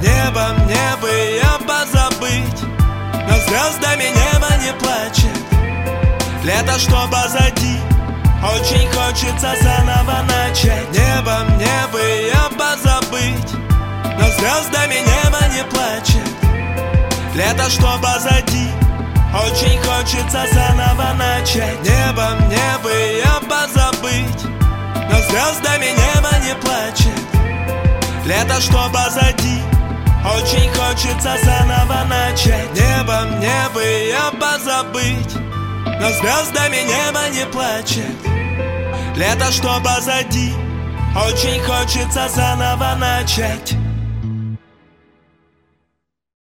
Небо мне бы ее позабыть, но звездами небо не плачет. Лето, что позади, очень хочется заново начать. Небо мне бы ее позабыть, но звездами небо не плачет. Лето, что позади, очень хочется заново начать. Небо мне бы ее позабыть, но звездами небо не плачет. Лето, что позади, очень хочется заново начать. Небо мне бы ее позабыть, но звездами небо не плачет. Лето, что позади, очень хочется заново начать.